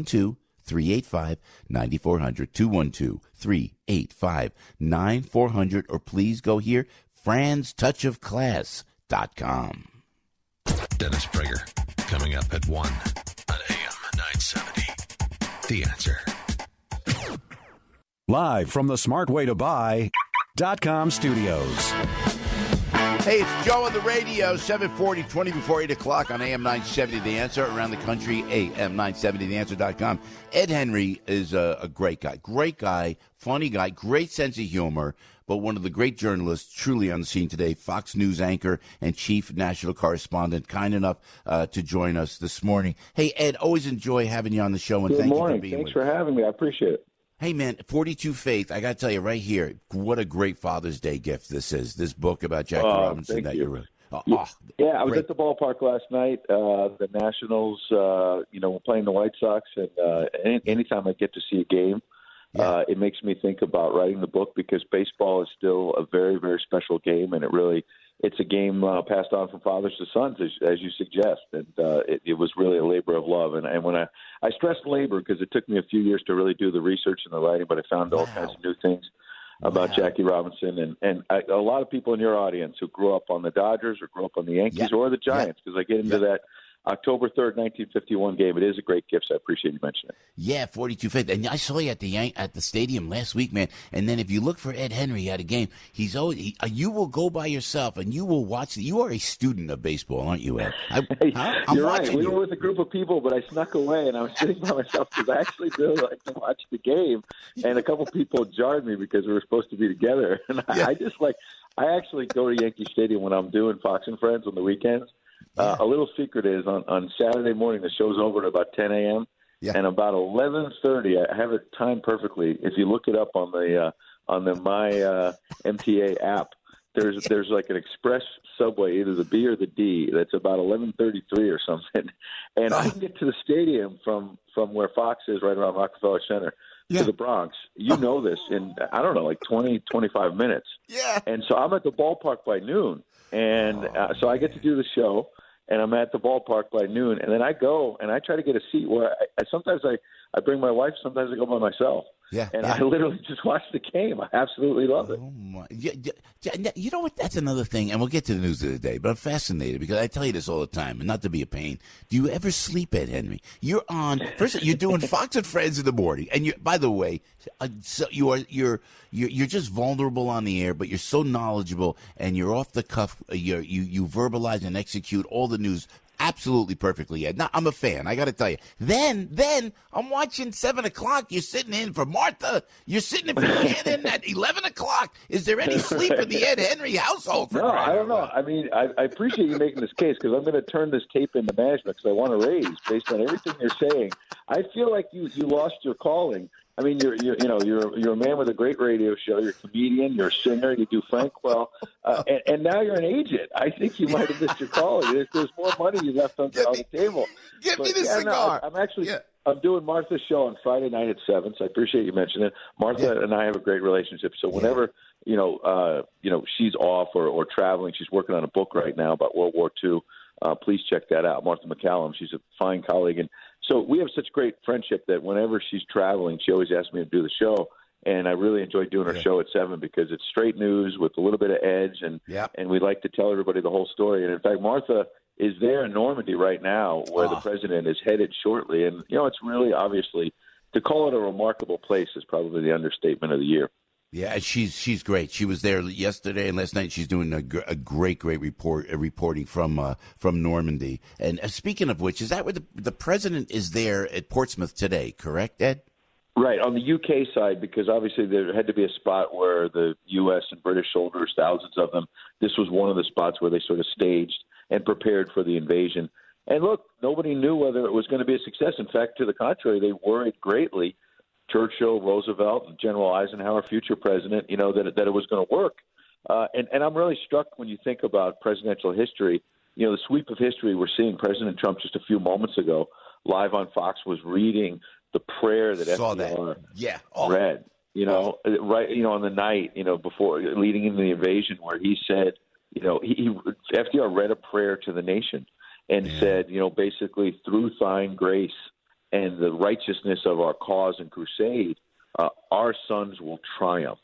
212-385-9400, 212-385-9400, or please go here, franstouchofclass.com. Dennis Prager, coming up at 1 on AM 970. The Answer. Live from the smartwaytobuy.com studios. Hey, it's Joe on the radio, 740, 20 before 8 o'clock on AM 970, The Answer. Around the country, AM970theanswer.com. Ed Henry is a great guy, funny guy, great sense of humor, but one of the great journalists truly on the scene today, Fox News anchor and chief national correspondent, kind enough to join us this morning. Hey, Ed, always enjoy having you on the show, and Good thank morning. you for being Thanks with us. for having me. I appreciate it. Hey, man, 42 Faith, I got to tell you right here, what a great Father's Day gift this is, this book about Jackie Robinson that you wrote. Yeah, I was great. at the ballpark last night. The Nationals, were playing the White Sox, and anytime I get to see a game, it makes me think about writing the book, because baseball is still a very, very special game, and it's a game passed on from fathers to sons, as you suggest, and it was really a labor of love. And when I stress labor because it took me a few years to really do the research and the writing, but I found all kinds of new things about Jackie Robinson, and a lot of people in your audience who grew up on the Dodgers or grew up on the Yankees or the Giants, because I get into that October 3rd, 1951 game. It is a great gift, so I appreciate you mentioning it. Yeah, 42 Faith. And I saw you at the stadium last week, man. And then if you look for Ed Henry at a game, he's always you will go by yourself and you will watch. You are a student of baseball, aren't you, Ed? You're right. We were with a group of people, but I snuck away and I was sitting by myself because I actually really like to watch the game. And a couple people jarred me because we were supposed to be together. And I actually go to Yankee Stadium when I'm doing Fox and Friends on the weekends. A little secret is on Saturday morning, the show's over at about 10 a.m. And about 11:30, I have it timed perfectly. If you look it up on the My MTA app, there's like an express subway, either the B or the D. That's about 11:33 or something, and I can get to the stadium from where Fox is, right around Rockefeller Center, to the Bronx. You know this in, I don't know, like 20, 25 minutes. Yeah. And so I'm at the ballpark by noon, and so I get to do the show. And I'm at the ballpark by noon, and then I go and I try to get a seat where sometimes I bring my wife, sometimes I go by myself. I literally just watch the game. I absolutely love it. Oh my! You know what? That's another thing, and we'll get to the news of the day. But I'm fascinated because I tell you this all the time, and not to be a pain. Do you ever sleep, Ed Henry? You're on. First, you're doing Fox and Friends in the morning, and by the way, so you're just vulnerable on the air, but you're so knowledgeable, and you're off the cuff. You verbalize and execute all the news absolutely perfectly, Ed. Now, I'm a fan, I got to tell you. Then I'm watching 7 o'clock. You're sitting in for Martha. You're sitting in for Shannon at 11 o'clock. Is there any sleep in the Ed Henry household? No, I don't know. I mean, I appreciate you making this case, because I'm going to turn this tape into management, because I want to raise based on everything you're saying. I feel like you lost your calling. I mean, you're a man with a great radio show. You're a comedian. You're a singer. You do Frank well, and now you're an agent. I think you might have missed your calling. There's more money you left on the table. Give me the cigar. No, I'm doing Martha's show on Friday night at 7. So I appreciate you mentioning it. Martha and I have a great relationship. So whenever she's off or traveling, she's working on a book right now about World War II. please check that out. Martha McCallum, she's a fine colleague. And so we have such great friendship that whenever she's traveling, she always asks me to do the show. And I really enjoy doing her show at 7 because it's straight news with a little bit of edge, and we like to tell everybody the whole story. And in fact, Martha is there in Normandy right now, where the president is headed shortly. And it's really obviously, to call it a remarkable place is probably the understatement of the year. Yeah, she's great. She was there yesterday and last night. She's doing a great reporting from Normandy. And speaking of which, is that where the president is there at Portsmouth today? Correct, Ed? Right, on the UK side, because obviously there had to be a spot where the U.S. and British soldiers, thousands of them, this was one of the spots where they sort of staged and prepared for the invasion. And look, nobody knew whether it was going to be a success. In fact, to the contrary, they worried greatly, Churchill, Roosevelt, and General Eisenhower, future president, that it was going to work. And I'm really struck when you think about presidential history. The sweep of history, we're seeing President Trump just a few moments ago, live on Fox, was reading the prayer that FDR read, right, on the night, before leading into the invasion, where he said, FDR read a prayer to the nation and said, basically, through thine grace and the righteousness of our cause and crusade, our sons will triumph,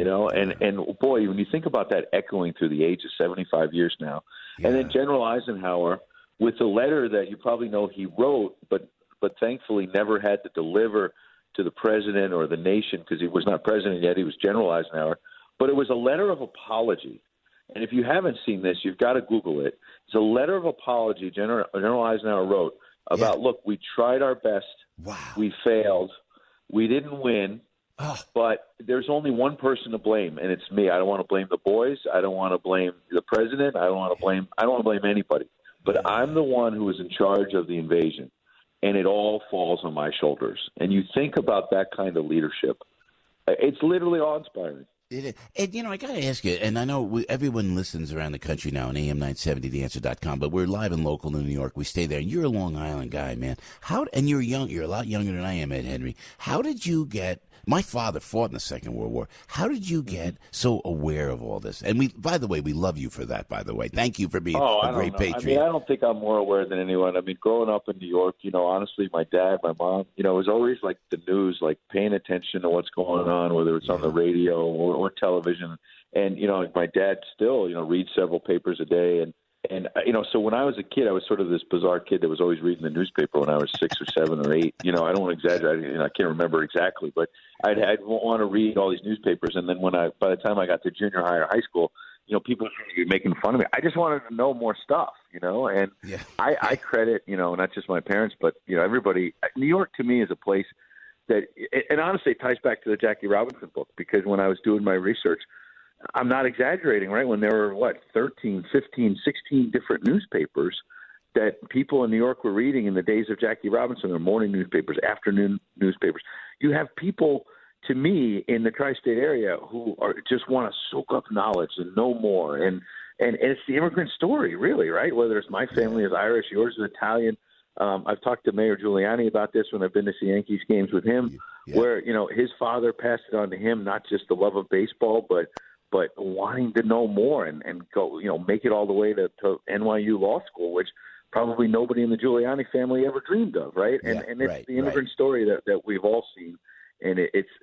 and boy, when you think about that echoing through the age of 75 years now, and then General Eisenhower with the letter that you probably know he wrote, but thankfully never had to deliver to the president or the nation because he was not president yet. He was General Eisenhower. But it was a letter of apology. And if you haven't seen this, you've got to Google it. It's a letter of apology General Eisenhower wrote about, look, we tried our best. Wow. We failed. We didn't win. But there's only one person to blame, and it's me. I don't want to blame the boys. I don't want to blame the president. I don't want to blame anybody. But I'm the one who was in charge of the invasion. And it all falls on my shoulders. And you think about that kind of leadership, it's literally awe-inspiring. It is. And, I got to ask you, and I know everyone listens around the country now on AM970theanswer.com, but we're live and local in New York. We stay there. And you're a Long Island guy, man. And you're young. You're a lot younger than I am, Ed Henry. How did you get – my father fought in the Second World War. How did you get so aware of all this? And by the way, we love you for that, by the way. Thank you for being a great patriot. I don't think I'm more aware than anyone. growing up in New York, honestly, my dad, my mom, it was always like the news, like paying attention to what's going on, whether it's on the radio or television. And, my dad still, reads several papers a day. And so when I was a kid, I was sort of this bizarre kid that was always reading the newspaper when I was 6 or 7 or 8. I don't want to exaggerate. I can't remember exactly, but I'd want to read all these newspapers. And then by the time I got to junior high or high school, people were making fun of me. I just wanted to know more stuff, and I credit, not just my parents, but, everybody. New York to me is a place that, and honestly, it ties back to the Jackie Robinson book, because when I was doing my research, I'm not exaggerating, right? When there were, 13, 15, 16 different newspapers that people in New York were reading in the days of Jackie Robinson, their morning newspapers, afternoon newspapers. You have people, to me, in the tri-state area who just want to soak up knowledge and know more. And it's the immigrant story, really, right? Whether it's my family is Irish, yours is Italian. I've talked to Mayor Giuliani about this when I've been to see Yankees games with him, where, his father passed it on to him, not just the love of baseball, but wanting to know more and go, make it all the way to NYU Law School, which probably nobody in the Giuliani family ever dreamed of, right? And it's the immigrant story that we've all seen, and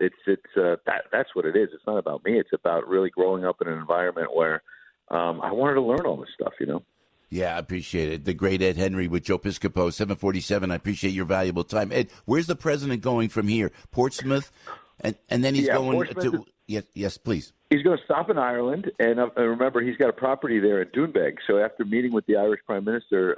that's what it is. It's not about me. It's about really growing up in an environment where I wanted to learn all this stuff, Yeah, I appreciate it. The great Ed Henry with Joe Piscopo, 747. I appreciate your valuable time. Ed, where's the president going from here? Portsmouth? And then he's going to... Yes, please. He's going to stop in Ireland, and remember, he's got a property there at Doonbeg. So after meeting with the Irish Prime Minister,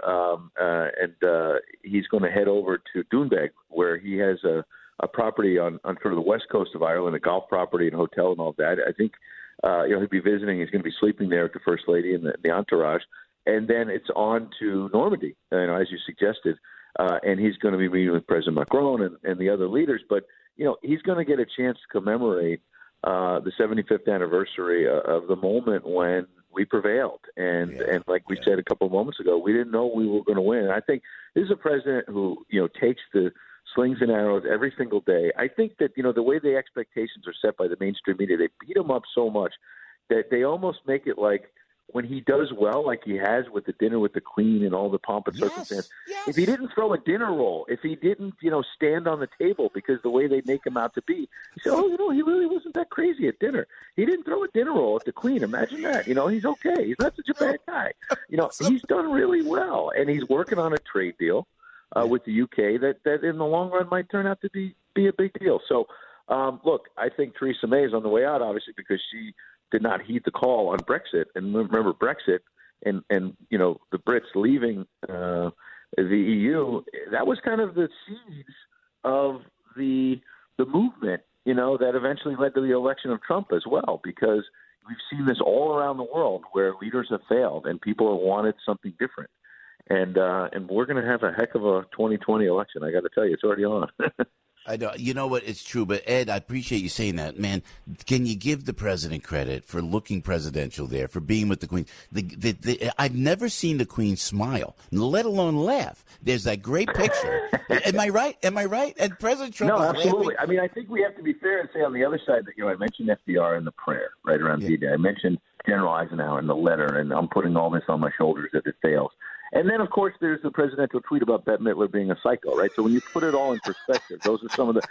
he's going to head over to Doonbeg, where he has a property on sort of the west coast of Ireland, a golf property and hotel and all that. I think he'll be visiting. He's going to be sleeping there with the First Lady and the entourage. And then it's on to Normandy, as you suggested. And he's going to be meeting with President Macron and the other leaders. But, he's going to get a chance to commemorate the 75th anniversary of the moment when we prevailed. And like we said a couple of moments ago, we didn't know we were going to win. And I think this is a president who, takes the slings and arrows every single day. I think that, the way the expectations are set by the mainstream media, they beat him up so much that they almost make it like when he does well, like he has with the dinner with the Queen and all the pomp and circumstance, if he didn't throw a dinner roll, if he didn't, stand on the table because the way they make him out to be, you say, he really wasn't that crazy at dinner. He didn't throw a dinner roll at the Queen. Imagine that. He's okay. He's not such a bad guy. He's done really well, and he's working on a trade deal with the UK that in the long run might turn out to be a big deal. So, look, I think Theresa May is on the way out, obviously, because she did not heed the call on Brexit. And remember, Brexit and the Brits leaving the EU, that was kind of the seeds of the movement, that eventually led to the election of Trump as well, because we've seen this all around the world where leaders have failed and people have wanted something different. And we're going to have a heck of a 2020 election. I got to tell you, it's already on. I know. You know what? It's true. But, Ed, I appreciate you saying that. Man, can you give the president credit for looking presidential there, for being with the Queen? I've never seen the Queen smile, let alone laugh. There's that great picture. Am I right? And President Trump is absolutely. laughing. I mean, I think we have to be fair and say on the other side that, I mentioned FDR in the prayer right around D-Day. I mentioned General Eisenhower in the letter, and I'm putting all this on my shoulders if it fails. And then, of course, there's the presidential tweet about Bette Midler being a psycho, right? So when you put it all in perspective, those are some of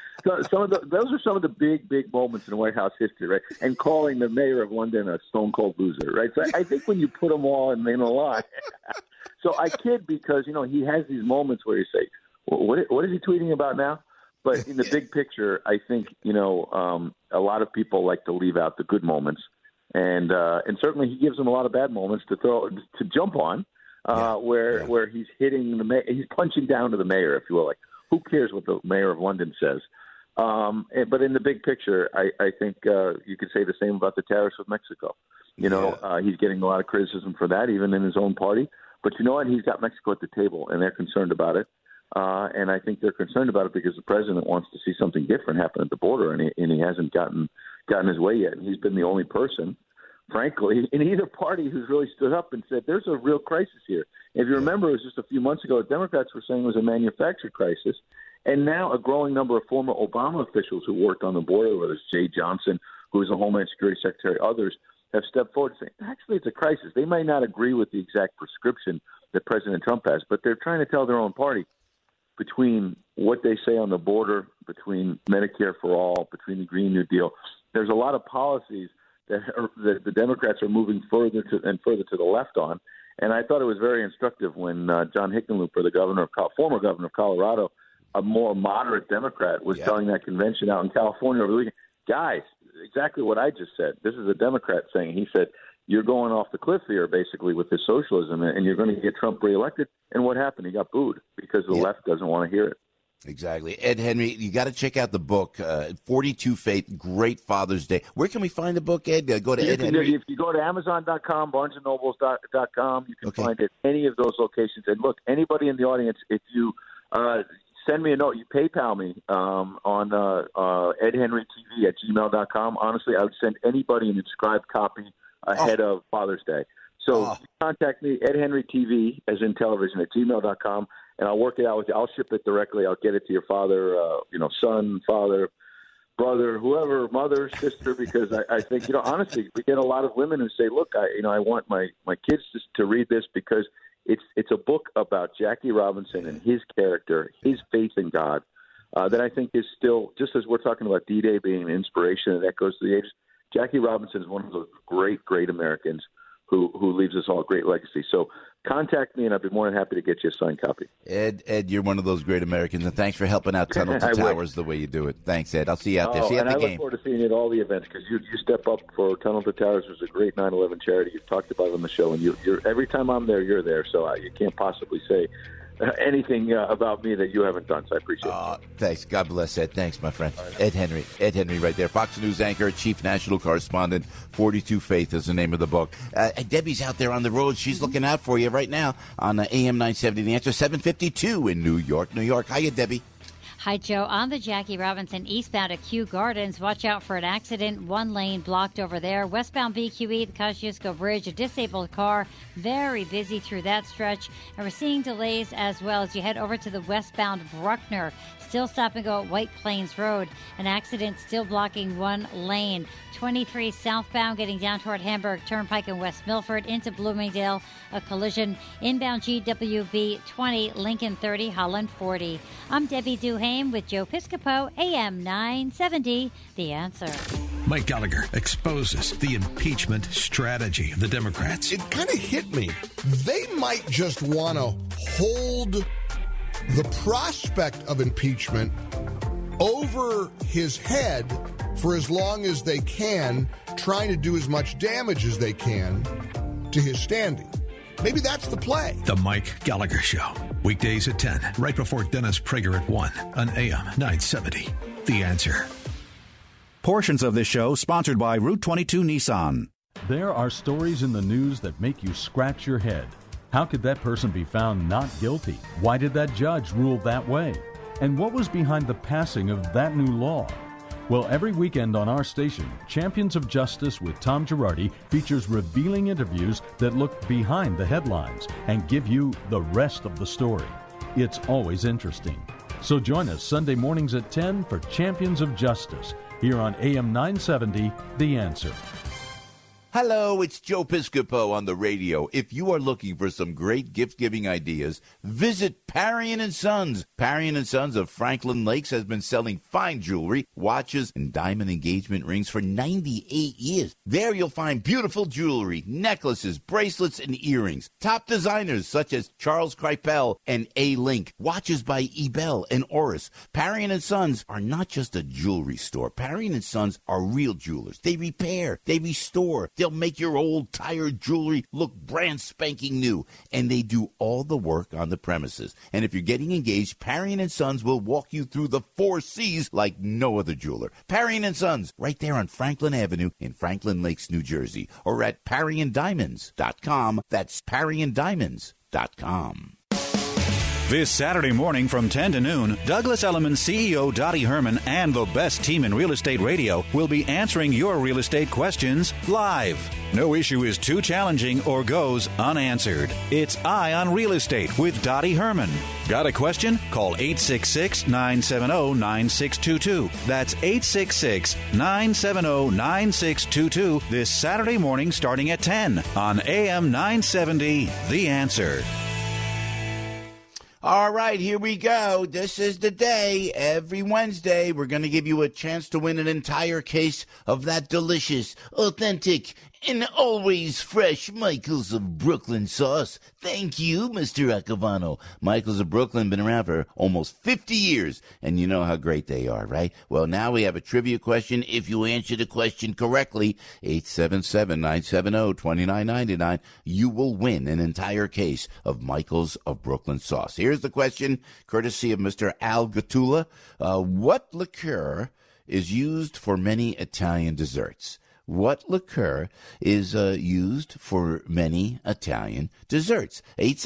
the big moments in White House history, right? And calling the mayor of London a stone cold loser, right? So I think when you put them all in a line, so I kid because he has these moments where you say, what is he tweeting about now? But in the big picture, I think a lot of people like to leave out the good moments, and certainly he gives them a lot of bad moments to jump on. Where he's hitting he's punching down to the mayor, if you will. Like, who cares what the mayor of London says? But in the big picture, I think you could say the same about the tariffs with Mexico. He's getting a lot of criticism for that, even in his own party. But you know what? He's got Mexico at the table, and they're concerned about it. And I think they're concerned about it because the president wants to see something different happen at the border, and he hasn't gotten his way yet. And he's been the only person, frankly, in either party who's really stood up and said there's a real crisis here. If you remember, it was just a few months ago, the Democrats were saying it was a manufactured crisis. And now a growing number of former Obama officials who worked on the border, whether it's Jay Johnson, who was the Homeland Security Secretary, others have stepped forward saying, actually, it's a crisis. They might not agree with the exact prescription that President Trump has, but they're trying to tell their own party between what they say on the border, between Medicare for all, between the Green New Deal. There's a lot of policies that the Democrats are moving further to the left on. And I thought it was very instructive when John Hickenlooper, the former governor of Colorado, a more moderate Democrat, was telling that convention out in California over the weekend, guys, exactly what I just said. This is a Democrat saying. He said, you're going off the cliff here, basically, with this socialism, and you're going to get Trump reelected. And what happened? He got booed because the left doesn't want to hear it. Exactly. Ed Henry, you got to check out the book, 42 Faith, Great Father's Day. Where can we find the book, Ed? Go to Ed Henry. If you go to Amazon.com, BarnesandNobles.com, you can find it any of those locations. And look, anybody in the audience, if you send me a note, you PayPal me on edhenrytv@gmail.com. Honestly, I would send anybody an inscribed copy ahead of Father's Day. So contact me, edhenrytv, as in television, at gmail.com, and I'll work it out with you. I'll ship it directly. I'll get it to your father, son, father, brother, whoever, mother, sister, because I think, honestly, we get a lot of women who say, look, I want my kids to read this because it's a book about Jackie Robinson and his character, his faith in God, that I think is still, just as we're talking about D-Day being an inspiration and that goes to the ages, Jackie Robinson is one of those great, great Americans who leaves us all a great legacy. So contact me, and I'd be more than happy to get you a signed copy. Ed, you're one of those great Americans, and thanks for helping out Tunnel to Towers the way you do it. Thanks, Ed. I'll see you out there. See you at the game. I look forward to seeing you at all the events because you step up for Tunnel to Towers. It was a great 9/11 charity. You've talked about it on the show, and you're every time I'm there, you're there. So you can't possibly say anything about me that you haven't done, so I appreciate it. Thanks. God bless, Ed. Thanks, my friend. Ed Henry right there. Fox News anchor, chief national correspondent. 42 Faith is the name of the book. Debbie's out there on the road. She's looking out for you right now on AM 970. The Answer, 752 in New York. Hiya, Debbie. Hi, Joe. On the Jackie Robinson eastbound at Kew Gardens, watch out for an accident. One lane blocked over there. Westbound BQE, the Kosciuszko Bridge, a disabled car. Very busy through that stretch. And we're seeing delays as well as you head over to the westbound Bruckner. Still stop and go at White Plains Road. An accident still blocking one lane. 23 southbound getting down toward Hamburg Turnpike and West Milford into Bloomingdale. A collision. Inbound GWB 20, Lincoln 30, Holland 40. I'm Debbie Duhame with Joe Piscopo, AM 970. The Answer. Mike Gallagher exposes the impeachment strategy of the Democrats. It kind of hit me. They might just want to hold the prospect of impeachment over his head for as long as they can, trying to do as much damage as they can to his standing. Maybe that's the play. The Mike Gallagher Show. Weekdays at 10, right before Dennis Prager at 1 on AM 970. The Answer. Portions of this show sponsored by Route 22 Nissan. There are stories in the news that make you scratch your head. How could that person be found not guilty? Why did that judge rule that way? And what was behind the passing of that new law? Well, every weekend on our station, Champions of Justice with Tom Girardi features revealing interviews that look behind the headlines and give you the rest of the story. It's always interesting. So join us Sunday mornings at 10 for Champions of Justice here on AM 970, The Answer. Hello, it's Joe Piscopo on the radio. If you are looking for some great gift-giving ideas, visit Parian & Sons. Parian & Sons of Franklin Lakes has been selling fine jewelry, watches, and diamond engagement rings for 98 years. There you'll find beautiful jewelry, necklaces, bracelets, and earrings. Top designers such as Charles Kripel and A-Link. Watches by Ebel and Oris. Parian & Sons are not just a jewelry store. Parian & Sons are real jewelers. They repair, they restore. They'll make your old, tired jewelry look brand spanking new. And they do all the work on the premises. And if you're getting engaged, Parian & Sons will walk you through the 4 C's like no other jeweler. Parian & Sons, right there on Franklin Avenue in Franklin Lakes, New Jersey. Or at ParianDiamonds.com. That's ParianDiamonds.com. This Saturday morning from 10 to noon, Douglas Elliman CEO Dottie Herman and the best team in real estate radio will be answering your real estate questions live. No issue is too challenging or goes unanswered. It's Eye on Real Estate with Dottie Herman. Got a question? Call 866-970-9622. That's 866-970-9622 this Saturday morning starting at 10 on AM 970, The Answer. All right, here we go. This is the day. Every Wednesday, we're going to give you a chance to win an entire case of that delicious, authentic, and always fresh Michael's of Brooklyn sauce. Thank you, Mr. Accavano. Michael's of Brooklyn been around for almost 50 years, and you know how great they are, right? Well, now we have a trivia question. If you answer the question correctly, 877-970-2999, you will win an entire case of Michael's of Brooklyn sauce. Here's the question, courtesy of Mr. Al Gatula. What liqueur is used for many Italian desserts? What liqueur is used for many Italian desserts?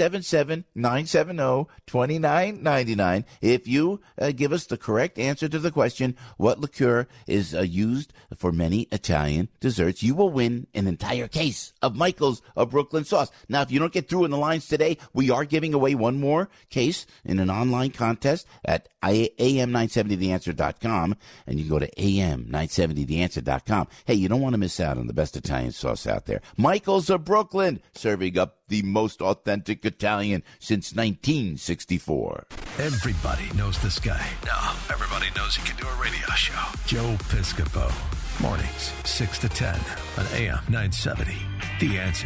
877-970-2999. If you give us the correct answer to the question, what liqueur is used for many Italian desserts, you will win an entire case of Michael's of Brooklyn sauce. Now, if you don't get through in the lines today, we are giving away one more case in an online contest at am970theanswer.com, and you can go to am970theanswer.com. Hey, you don't want to miss out on the best Italian sauce out there. Michael's of Brooklyn, serving up the most authentic Italian since 1964. Everybody knows this guy. Now, everybody knows he can do a radio show. Joe Piscopo. Mornings, 6 to 10 on AM 970. The Answer.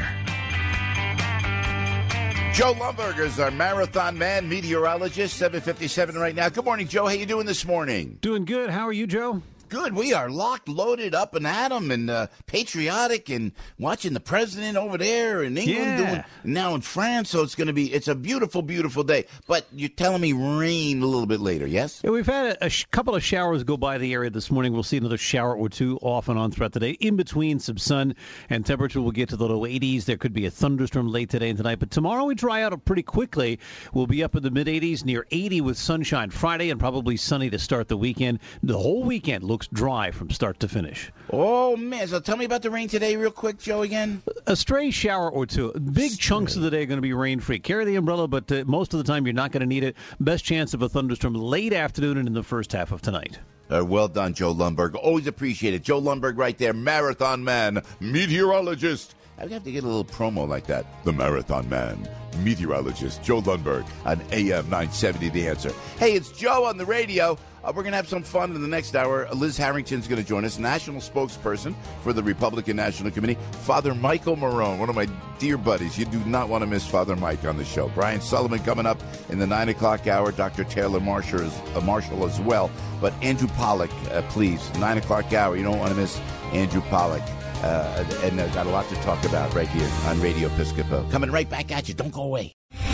Joe Lumberger is our marathon man, meteorologist, 7:57 right now. Good morning, Joe. How you doing this morning? Doing good. How are you, Joe? good. We are locked, loaded, up and at 'em, and patriotic, and watching the president over there in England doing now in France. So it's a beautiful, beautiful day. But you're telling me rain a little bit later, yes? Yeah, we've had a couple of showers go by the area this morning. We'll see another shower or two off and on throughout the day. In between, some sun, and temperature will get to the low 80s. There could be a thunderstorm late today and tonight, but tomorrow we dry out pretty quickly. We'll be up in the mid-80s, near 80 with sunshine Friday, and probably sunny to start the weekend. The whole weekend looks dry from start to finish. Oh, man. So tell me about the rain today real quick, Joe, again. A stray shower or two. Big chunks of the day are going to be rain-free. Carry the umbrella, but most of the time you're not going to need it. Best chance of a thunderstorm late afternoon and in the first half of tonight. Well done, Joe Lundberg. Always appreciate it. Joe Lundberg right there, Marathon Man, meteorologist. I have to get a little promo like that. The Marathon Man, meteorologist, Joe Lundberg on AM 970, The Answer. Hey, it's Joe on the radio. We're going to have some fun in the next hour. Liz Harrington's going to join us, national spokesperson for the Republican National Committee. Father Michael Marone, one of my dear buddies. You do not want to miss Father Mike on the show. Brian Sullivan coming up in the 9 o'clock hour. Dr. Taylor Marshall as well. But Andrew Pollack, please, 9 o'clock hour. You don't want to miss Andrew Pollack. And got a lot to talk about right here on Radio Episcopal. Coming right back at you. Don't go away.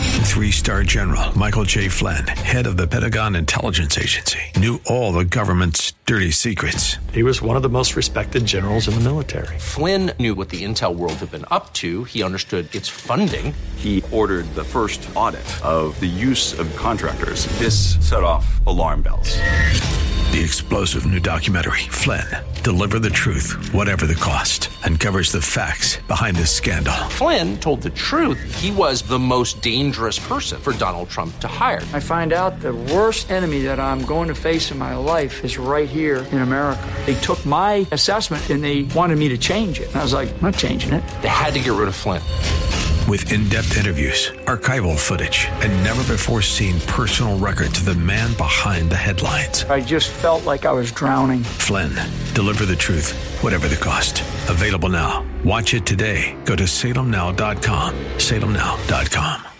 3-star General Michael J. Flynn, head of the Pentagon Intelligence Agency, knew all the government's dirty secrets. He was one of the most respected generals in the military. Flynn knew what the intel world had been up to. He understood its funding. He ordered the first audit of the use of contractors. This set off alarm bells. The explosive new documentary, Flynn, Deliver the Truth, Whatever the Cost, uncovers the facts behind this scandal. Flynn told the truth. He was the most dangerous person for Donald Trump to hire. I find out the worst enemy that I'm going to face in my life is right here in America. They took my assessment and they wanted me to change it. And I was like, I'm not changing it. They had to get rid of Flynn. With in-depth interviews, archival footage, and never-before-seen personal records of the man behind the headlines. I just felt like I was drowning. Flynn, Deliver the Truth, Whatever the Cost. Available now. Watch it today. Go to salemnow.com. salemnow.com.